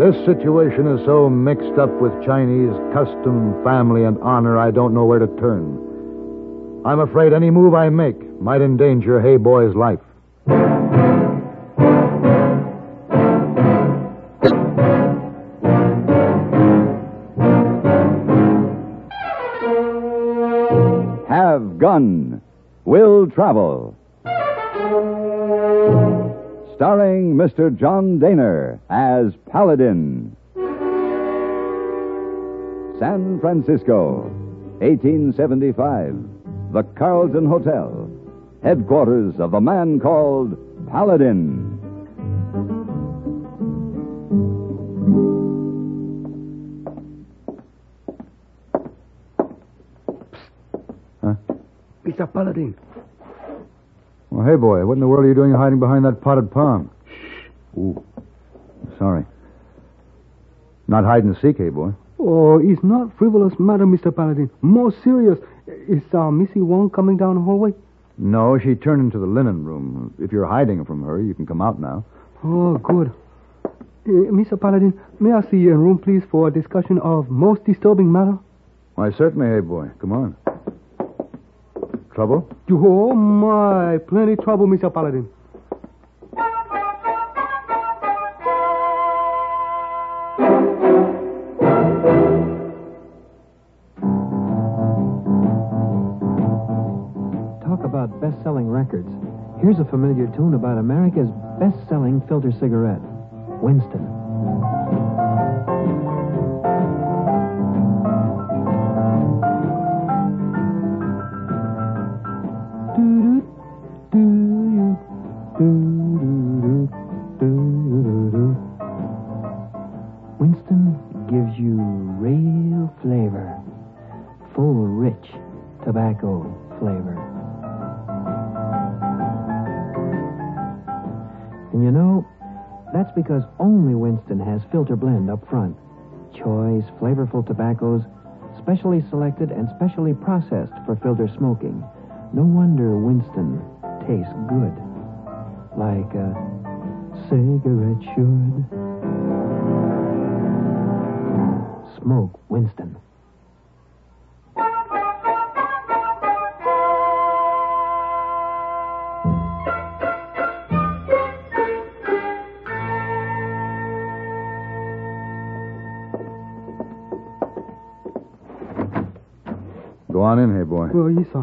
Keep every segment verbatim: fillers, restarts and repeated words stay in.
This situation is so mixed up with Chinese custom, family, and honor, I don't know where to turn. I'm afraid any move I make might endanger Hey Boy's life. Have Gun. Will Travel. Starring Mister John Daner as Paladin. San Francisco, eighteen seventy-five. The Carlton Hotel, headquarters of the man called Paladin. Huh? Mister Paladin. Well, hey, boy, what in the world are you doing hiding behind that potted palm? Shh. Ooh. Sorry. Not hide and seek, hey, boy. Oh, it's not frivolous matter, Mister Paladin. More serious. Is uh, Missy Wong coming down the hallway? No, she turned into the linen room. If you're hiding from her, you can come out now. Oh, good. Uh, Mister Paladin, may I see you in room, please, for a discussion of most disturbing matter? Why, certainly, hey, boy. Come on. Trouble? Oh, my. Plenty trouble, Mister Paladin. Talk about best-selling records. Here's a familiar tune about America's best-selling filter cigarette, Winston. Winston gives you real flavor, full, rich tobacco flavor. And you know, that's because only Winston has filter blend up front. Choice, flavorful tobaccos, specially selected and specially processed for filter smoking. No wonder Winston tastes good, like a cigarette should. Smoke Winston. Go on in, hey, boy. Oh, yes, sir.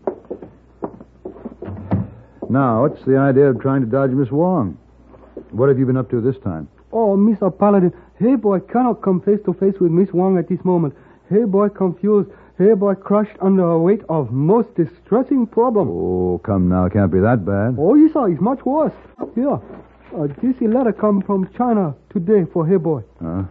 Now, what's the idea of trying to dodge Miss Wong? What have you been up to this time? Oh, Mister Paladin, hey boy cannot come face to face with Miss Wong at this moment. Hey boy confused. Hey boy crushed under a weight of most distressing problem. Oh, come now. Can't be that bad. Oh, yes, sir. It's much worse. Here. Uh, this letter come from China today for hey boy. Huh?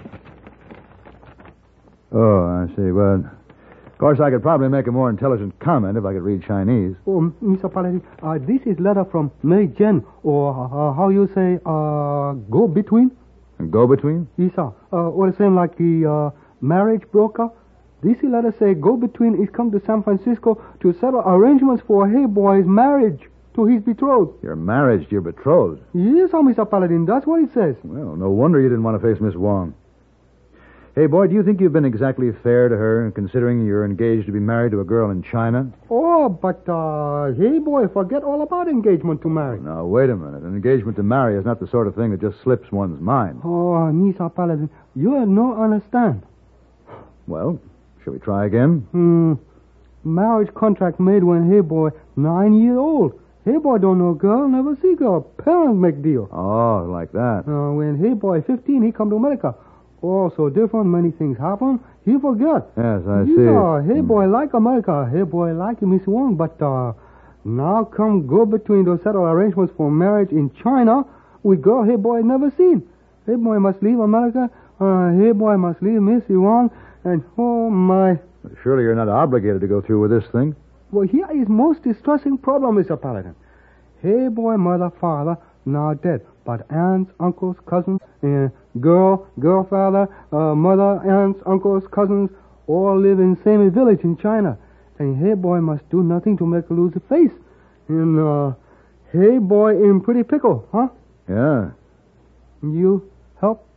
Oh, I see. Well, of course, I could probably make a more intelligent comment if I could read Chinese. Oh, Mister Paladin, uh, this is letter from Mei Jen, or uh, how you say, uh, go-between? Go-between? Yes, sir. Uh, or the same like the uh, marriage broker. This letter say go-between is come to San Francisco to settle arrangements for hey boy's marriage to his betrothed. Your marriage to your betrothed? Yes, sir, Mister Paladin. That's what it says. Well, no wonder you didn't want to face Miss Wong. Hey, boy, do you think you've been exactly fair to her, considering you're engaged to be married to a girl in China? Oh, but, uh, hey, boy, forget all about engagement to marry. Now, wait a minute. An engagement to marry is not the sort of thing that just slips one's mind. Oh, Mister Paladin, you no understand. Well, shall we try again? Hmm. Marriage contract made when hey, boy, nine years old. Hey, boy don't know girl, never see girl. Parents make deal. Oh, like that. Uh, when hey, boy, fifteen, he come to America. Oh, so different, many things happen. He forget. Yes, I yeah, see. Yeah, hey boy like America. Hey boy like Miss Wong, but uh, now come go between those settled arrangements for marriage in China with girl hey boy never seen. Hey boy must leave America. Uh, hey boy must leave Miss Wong, and oh my. Surely you're not obligated to go through with this thing. Well, here is most distressing problem, Mister Paladin. Hey boy, mother, father, now dead. But aunts, uncles, cousins, and girl, girl father, uh, mother, aunts, uncles, cousins, all live in the same village in China. And hey boy must do nothing to make her lose her face. And uh, hey boy in pretty pickle, huh? Yeah. You help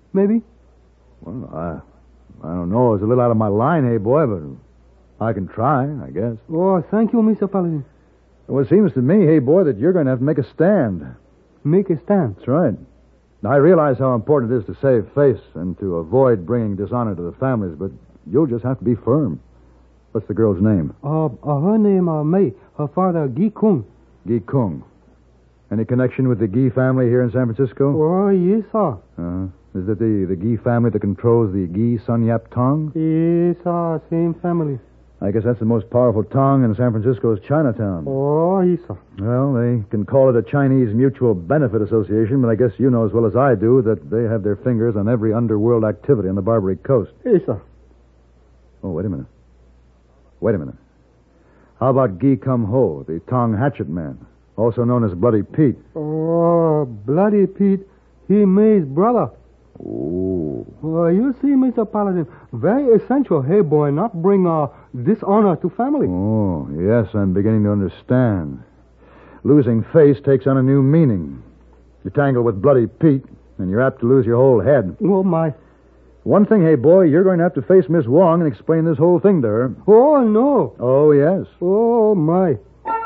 maybe? Well, I, I don't know. It's a little out of my line, hey, boy, but I can try, I guess. Oh, thank you, Mister Paladin. Well, it seems to me, hey, boy, that you're going to have to make a stand. Make a stand. That's right. Now, I realize how important it is to save face and to avoid bringing dishonor to the families, but you'll just have to be firm. What's the girl's name? Uh, uh her name, uh, May. Her father, Gi Kung. Gi Kung. Any connection with the Gi family here in San Francisco? Oh, yes, sir. Uh-huh. Is it the, the Gi family that controls the Gi Sun Yap Tong? Yes, sir. Same family. I guess that's the most powerful tong in San Francisco's Chinatown. Oh, yes, sir. Well, they can call it a Chinese Mutual Benefit Association, but I guess you know as well as I do that they have their fingers on every underworld activity on the Barbary Coast. Yes, sir. Oh, wait a minute. Wait a minute. How about Gi Kum Ho, the Tong Hatchet Man, also known as Bloody Pete? Oh, Bloody Pete. He May's brother. Oh. Well, you see, Mister Paladin, very essential, hey, boy, not bring uh, dishonor to family. Oh, yes, I'm beginning to understand. Losing face takes on a new meaning. You tangle with Bloody Pete, and you're apt to lose your whole head. Oh, my. One thing, hey, boy, you're going to have to face Miss Wong and explain this whole thing to her. Oh, no. Oh, yes. Oh, my.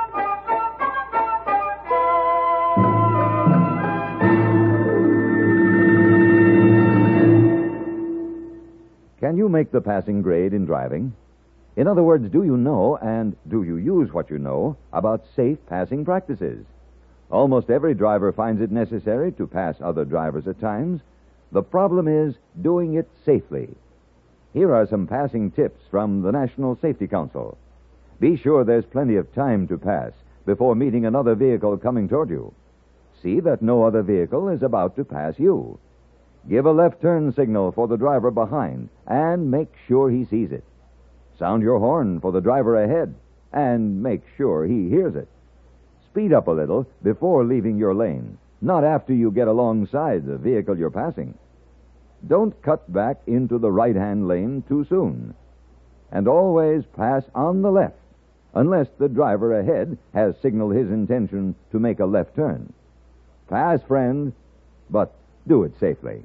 Can you make the passing grade in driving? In other words, do you know and do you use what you know about safe passing practices? Almost every driver finds it necessary to pass other drivers at times. The problem is doing it safely. Here are some passing tips from the National Safety Council. Be sure there's plenty of time to pass before meeting another vehicle coming toward you. See that no other vehicle is about to pass you. Give a left turn signal for the driver behind and make sure he sees it. Sound your horn for the driver ahead and make sure he hears it. Speed up a little before leaving your lane, not after you get alongside the vehicle you're passing. Don't cut back into the right-hand lane too soon. And always pass on the left, unless the driver ahead has signaled his intention to make a left turn. Pass, friend, but do it safely.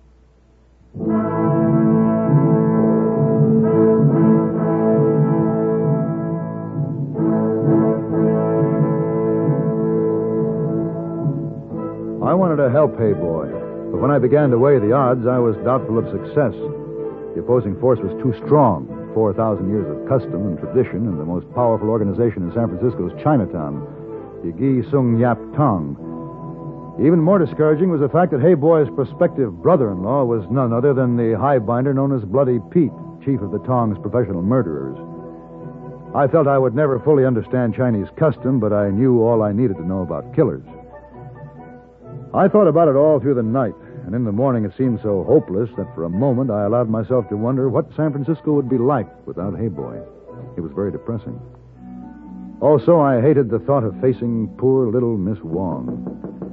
I wanted to help Hey Boy, but when I began to weigh the odds, I was doubtful of success. The opposing force was too strong. Four thousand years of custom and tradition, and the most powerful organization in San Francisco's Chinatown, the Gi Sung Yap Tong. Even more discouraging was the fact that Hey Boy's prospective brother-in-law was none other than the highbinder known as Bloody Pete, chief of the Tong's professional murderers. I felt I would never fully understand Chinese custom, but I knew all I needed to know about killers. I thought about it all through the night, and in the morning it seemed so hopeless that for a moment I allowed myself to wonder what San Francisco would be like without Hey Boy. It was very depressing. Also, I hated the thought of facing poor little Miss Wong.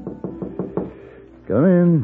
Come in.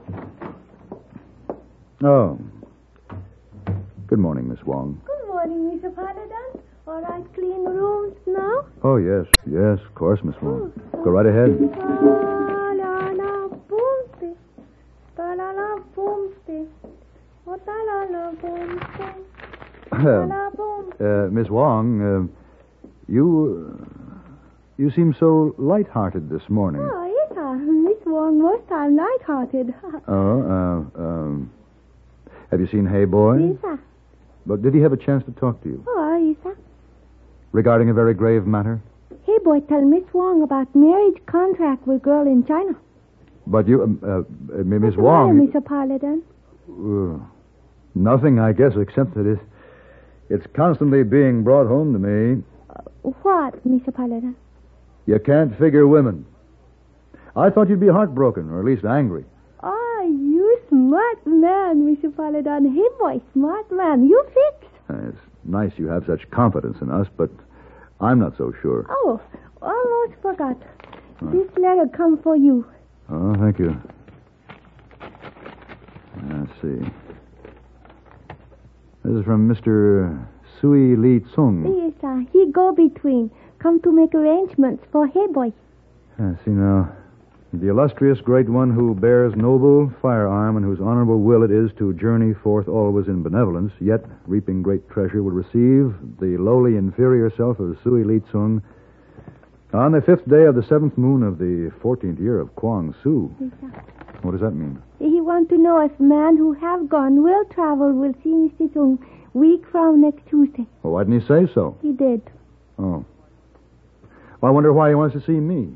Oh. Good morning, Miss Wong. Good morning, Mister Paladin. All right, clean rooms now? Oh, yes. Yes, of course, Miss Wong. Go right ahead. Ta-la-la, boom-ste. Ta-la-la, boom-ste. Oh, ta-la-la, boom-ste. Ta-la, boom. Uh, Miss Wong, uh, you... Uh, you seem so light-hearted this morning. Oh, yes, sir. Miss Wong most time light-hearted. Oh, uh, um... Have you seen Hey Boy? Yes, sir. But did he have a chance to talk to you? Oh, yes, sir. Regarding a very grave matter? Hey, boy, tell Miss Wong about marriage contract with girl in China. But you, um, uh, uh, Miss What's the Wong... matter, Mister Paladin? Uh, nothing, I guess, except that it, it's constantly being brought home to me. Uh, what, Mister Paladin? You can't figure women. I thought you'd be heartbroken, or at least angry. Oh, you smart man, Mister Paladin. Hey, boy, smart man. You fix. Uh, it's nice you have such confidence in us, but I'm not so sure. Oh, almost forgot. Huh. This letter come for you. Oh, thank you. Let's see. This is from Mister Sui Li Tsung. Yes, sir. He go between. Come to make arrangements for Hey Boy. I see now. The illustrious great one who bears noble firearm and whose honorable will it is to journey forth always in benevolence, yet reaping great treasure, will receive the lowly inferior self of Sui Li Tsung on the fifth day of the seventh moon of the fourteenth year of Kwang Su. What does that mean? He want to know if man who have gone will travel will see Mister Chung week from next Tuesday. Well, why didn't he say so? He did. Oh. Well, I wonder why he wants to see me.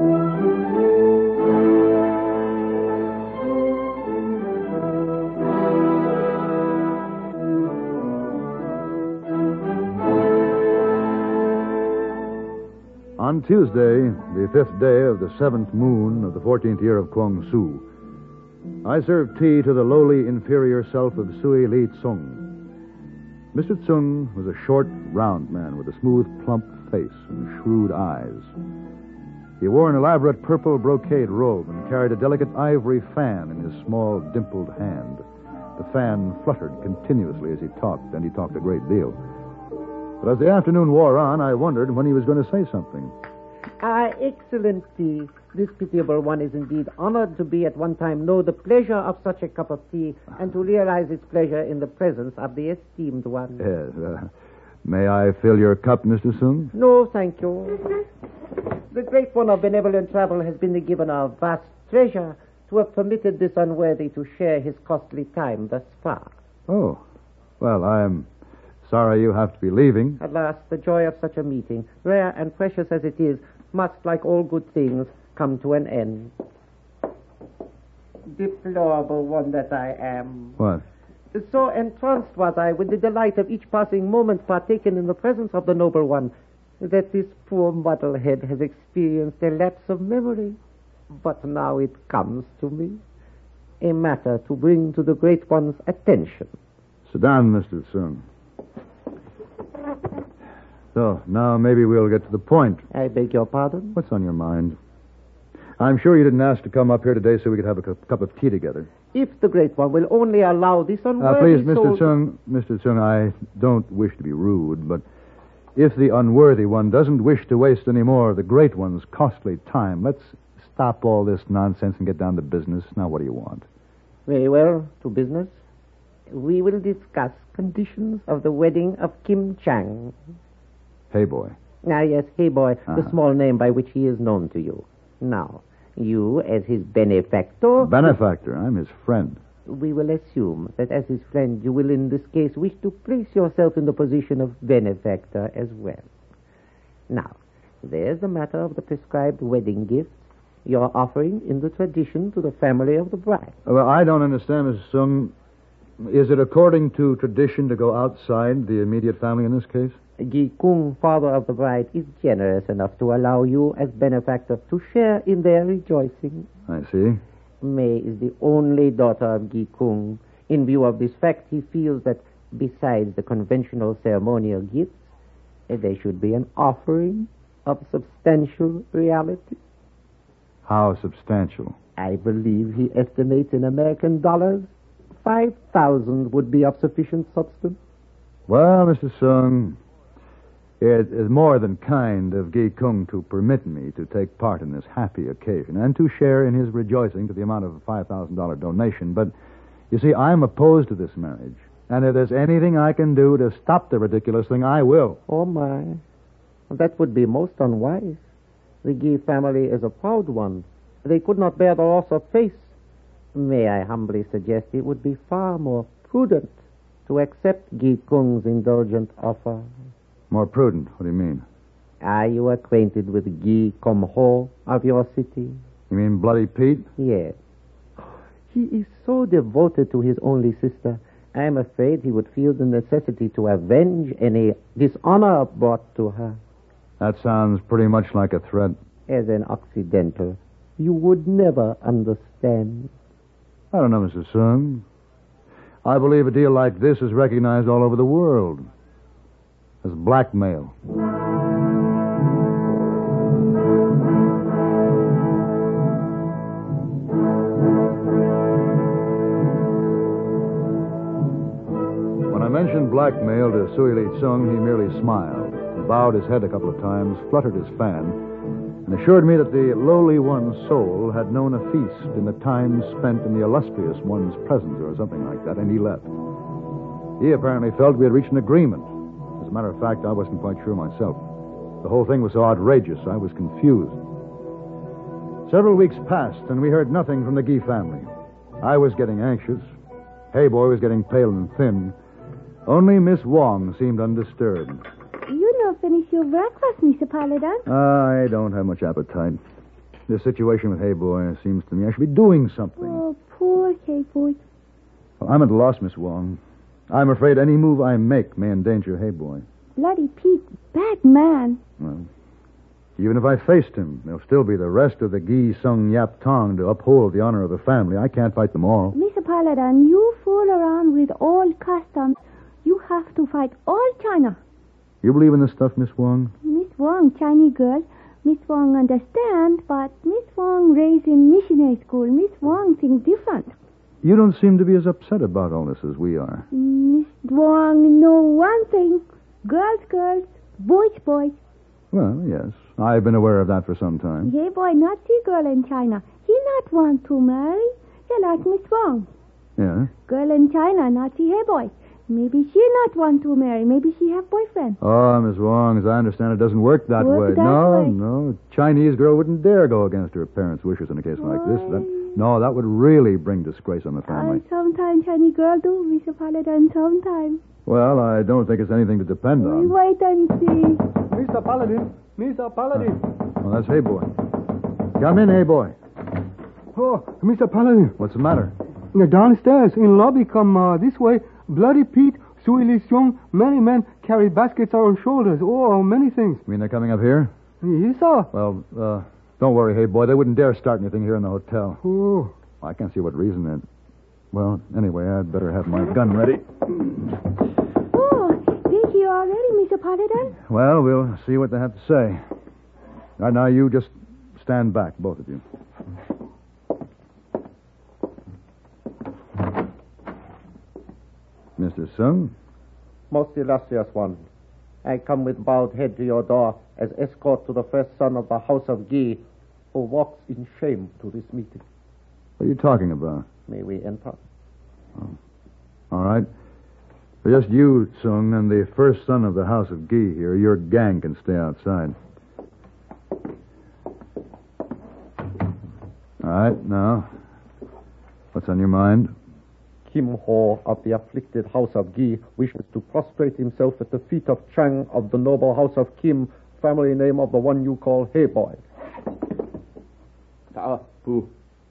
On Tuesday, the fifth day of the seventh moon of the fourteenth year of Kwang Su, I served tea to the lowly inferior self of Sui Li Tsung. Mister Tsung was a short, round man with a smooth, plump face and shrewd eyes. He wore an elaborate purple brocade robe and carried a delicate ivory fan in his small, dimpled hand. The fan fluttered continuously as he talked, and he talked a great deal. But as the afternoon wore on, I wondered when he was going to say something. Ah, Excellency, this pitiable one is indeed honored to be at one time know the pleasure of such a cup of tea and to realize its pleasure in the presence of the esteemed one. Yes. Uh, may I fill your cup, Mister Tsung? No, thank you. The great one of benevolent travel has been given a vast treasure to have permitted this unworthy to share his costly time thus far. Oh. Well, I'm sorry you have to be leaving. Alas, the joy of such a meeting, rare and precious as it is, must, like all good things, come to an end. Deplorable one that I am. What? So entranced was I with the delight of each passing moment partaken in the presence of the noble one, that this poor muddlehead has experienced a lapse of memory. But now it comes to me, a matter to bring to the great one's attention. Sit down, Mister Tsung. So, now maybe we'll get to the point. I beg your pardon? What's on your mind? I'm sure you didn't ask to come up here today so we could have a cu- cup of tea together. If the great one will only allow this Uh, unworthy please, Mister soul... Tsung, Mister Tsung, I don't wish to be rude, but if the unworthy one doesn't wish to waste any more of the great one's costly time, let's stop all this nonsense and get down to business. Now, what do you want? Very well, to business. We will discuss conditions of the wedding of Kim Chang. Hey, boy. Ah, yes, hey boy, Uh-huh. the small name by which he is known to you. Now, you, as his benefactor... Benefactor. I'm his friend. We will assume that as his friend, you will in this case wish to place yourself in the position of benefactor as well. Now, there's the matter of the prescribed wedding gifts you're offering in the tradition to the family of the bride. Well, I don't understand, Mister Tsung. Is it according to tradition to go outside the immediate family in this case? Gi Kung, father of the bride, is generous enough to allow you as benefactor to share in their rejoicing. I see. May is the only daughter of Gi Kung. In view of this fact, he feels that besides the conventional ceremonial gifts, eh, there should be an offering of substantial reality. How substantial? I believe he estimates in American dollars five thousand would be of sufficient substance. Well, Mister Tsung, it is more than kind of Gi Kung to permit me to take part in this happy occasion and to share in his rejoicing to the amount of a five thousand dollars donation. But, you see, I'm opposed to this marriage. And if there's anything I can do to stop the ridiculous thing, I will. Oh, my. That would be most unwise. The Gi family is a proud one. They could not bear the loss of face. May I humbly suggest it would be far more prudent to accept Gi Kung's indulgent offer. More prudent? What do you mean? Are you acquainted with Gi Kum Ho of your city? You mean Bloody Pete? Yes. He is so devoted to his only sister, I am afraid he would feel the necessity to avenge any dishonor brought to her. That sounds pretty much like a threat. As an Occidental, you would never understand. I don't know, Mister Tsung. I believe a deal like this is recognized all over the world as blackmail. When I mentioned blackmail to Sui Li Tsung, he merely smiled, bowed his head a couple of times, fluttered his fan, and assured me that the lowly one's soul had known a feast in the time spent in the illustrious one's presence, or something like that, and he left. He apparently felt we had reached an agreement. As a matter of fact, I wasn't quite sure myself. The whole thing was so outrageous, I was confused. Several weeks passed, and we heard nothing from the Gee family. I was getting anxious. Hey Boy was getting pale and thin. Only Miss Wong seemed undisturbed. You not finish your breakfast, Mister Paladin. I don't have much appetite. This situation with Hey Boy seems to me I should be doing something. Oh, poor Hey Boy. Well, I'm at a loss, Miss Wong. I'm afraid any move I make may endanger Hey Boy. Bloody Pete, bad man. Well, even if I faced him, there'll still be the rest of the Gee Sung Yap Tong to uphold the honor of the family. I can't fight them all. Mister Paladin, you fool around with all customs. You have to fight all China. You believe in this stuff, Miss Wong? Miss Wong, Chinese girl. Miss Wong understand, but Miss Wong raised in missionary school. Miss Wong think different. You don't seem to be as upset about all this as we are. Miss Wong know one thing. Girls, girls. Boys, boys. Well, yes. I've been aware of that for some time. Hey boy, not see girl in China. He not want to marry. He like Miss Wong. Yeah? Girl in China, not see hey boy. Maybe she not want to marry. Maybe she have boyfriend. Oh, Miss Wong, as I understand, it doesn't work that Work way. that no, way. no. Chinese girl wouldn't dare go against her parents' wishes in a case like this. That, no, that would really bring disgrace on the family. Uh, sometimes Chinese girl do, Mister Paladin, sometimes. Well, I don't think it's anything to depend We on. wait and see. Mister Paladin, Mister Paladin. Well, that's Hey Boy. Come in, Hey Boy. Oh, Mister Paladin. What's the matter? Now, downstairs in lobby, come uh, this way. Bloody Pete, Sui Li Xiong, many men carry baskets on shoulders. Oh, many things. You mean they're coming up here? Yes, sir. Well, uh, don't worry, Hey Boy. They wouldn't dare start anything here in the hotel. Oh. I can't see what reason that. Well, anyway, I'd better have my gun ready. Oh, they here already, Mister Paladin? Well, we'll see what they have to say. All right, now you just stand back, both of you. Mister Sung? Most illustrious one, I come with bowed head to your door as escort to the first son of the House of Gee, who walks in shame to this meeting. What are you talking about? May we enter? Oh. All right. For just you, Sung, and the first son of the House of Gee here, your gang can stay outside. All right, now, what's on your mind? Kim Ho of the afflicted House of Gee wishes to prostrate himself at the feet of Chang of the noble House of Kim, family name of the one you call Hey Boy. Mm,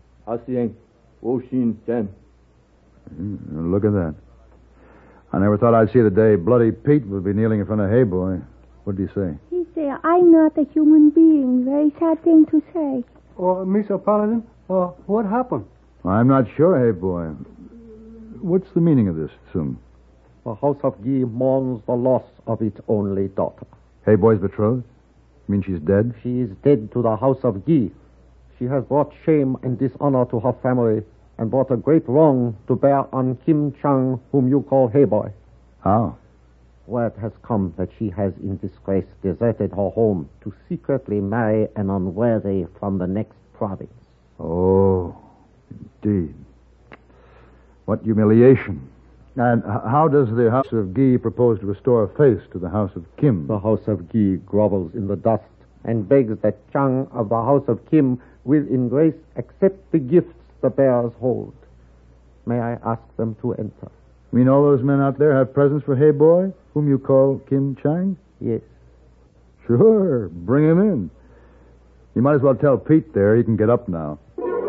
Look at that. I never thought I'd see the day Bloody Pete would be kneeling in front of Hey Boy. What did he say? He say, I'm not a human being. Very sad thing to say. Oh, Mister Paladin, uh, what happened? I'm not sure, Hey Boy. What's the meaning of this, Sung? The House of Gee mourns the loss of its only daughter. Hey Boy's betrothed? You mean she's dead? She is dead to the House of Gee. She has brought shame and dishonor to her family and brought a great wrong to bear on Kim Chang, whom you call Hey Boy. How? Word has come that she has in disgrace deserted her home to secretly marry an unworthy from the next province. Oh, indeed. What humiliation. And h- how does the House of Gee propose to restore face to the House of Kim? The House of Gee grovels in the dust and begs that Chang of the House of Kim will in grace accept the gifts the bearers hold. May I ask them to enter? You mean all those men out there have presents for Hey Boy, whom you call Kim Chang? Yes. Sure, bring him in. You might as well tell Pete there he can get up now.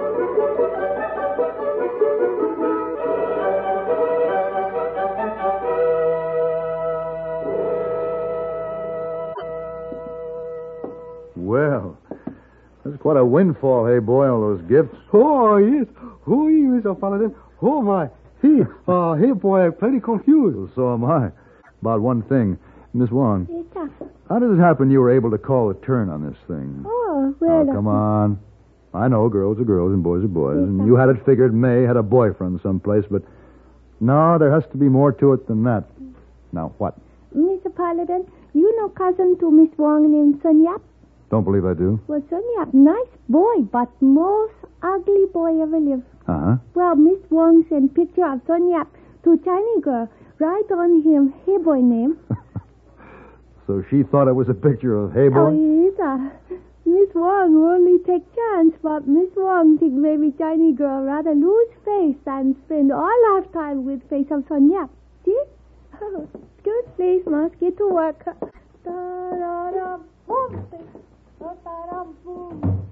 Well, that's quite a windfall, Hey Boy, all those gifts. Oh, yes. Who are you, Mister Paladin? Oh, my. He, uh, Hey Boy, plenty confused. Well, so am I. About one thing. Miss Wong, Yes, sir. how did it happen you were able to call a turn on this thing? Oh, well. Oh, come on. I know girls are girls and boys are boys, Yes, and sir. you had it figured May had a boyfriend someplace, but no, there has to be more to it than that. Now, what? Mister Paladin, you know cousin to Miss Wong named Sun Yap? Don't believe I do. Well, Son Yap, nice boy, but most ugly boy ever lived. Uh-huh. Well, Miss Wong sent picture of Son Yap to Chinese girl. Write on him, hey boy name. So she thought it was a picture of Hey Boy? Oh, yes, uh, Miss Wong only take chance, but Miss Wong think maybe Chinese girl rather lose face than spend all lifetime with face of Son Yap. See? Oh, good, please, must get to work. Da-da-da, boom, da-da-da, boom.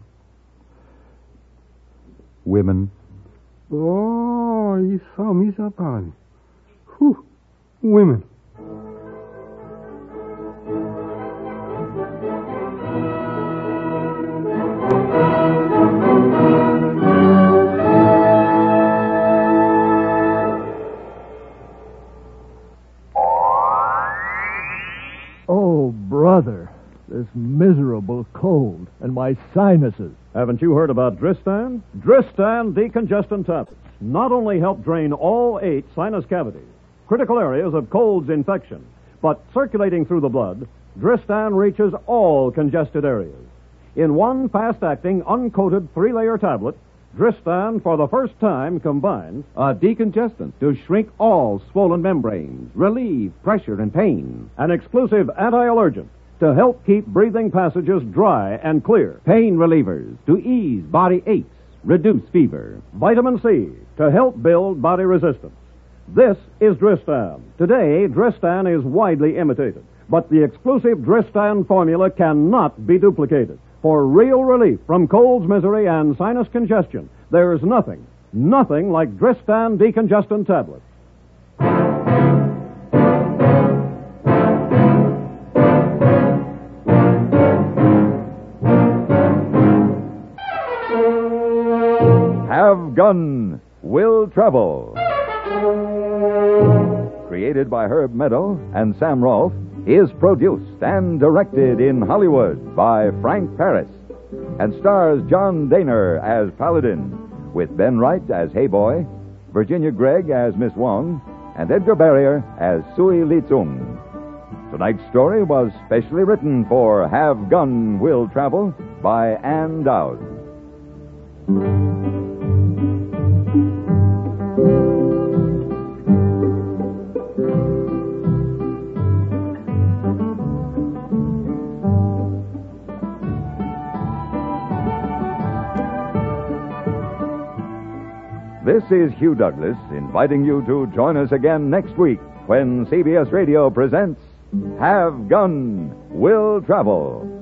Women. Oh, you saw me, Zapani. Whew, women. Oh, brother, this miserable cold and my sinuses. Haven't you heard about Dristan? Dristan decongestant tablets not only help drain all eight sinus cavities, critical areas of cold's infection, but circulating through the blood, Dristan reaches all congested areas. In one fast-acting, uncoated three-layer tablet, Dristan, for the first time, combines a decongestant to shrink all swollen membranes, relieve pressure and pain, an exclusive anti-allergen to help keep breathing passages dry and clear, pain relievers to ease body aches, reduce fever, vitamin C to help build body resistance. This is Dristan. Today, Dristan is widely imitated, but the exclusive Dristan formula cannot be duplicated. For real relief from cold's misery and sinus congestion, there's nothing, nothing like Dristan decongestant tablets. Have Gun Will Travel. Created by Herb Meadow and Sam Rolfe, is produced and directed in Hollywood by Frank Paris and stars John Daner as Paladin, with Ben Wright as Hey Boy, Virginia Gregg as Miss Wong, and Edgar Barrier as Sui Li Tsung. Tonight's story was specially written for Have Gun Will Travel by Ann Dowd. This is Hugh Douglas inviting you to join us again next week when C B S Radio presents Have Gun Will Travel.